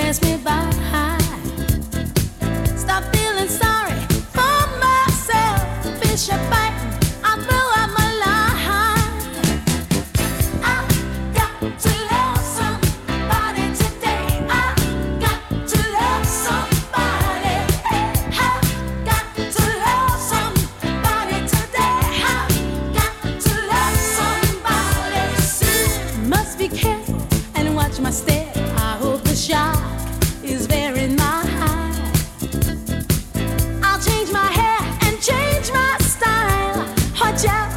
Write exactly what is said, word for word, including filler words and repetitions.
pass me by. Stop feeling sorry for myself. Fish are biting, I throw out my line. I got to love somebody today. I got to love somebody. I got to love somebody today. I got to love somebody soon. Must be careful and watch my step. I hope the shock is very mild. I'll change my hair and change my style. Watch out.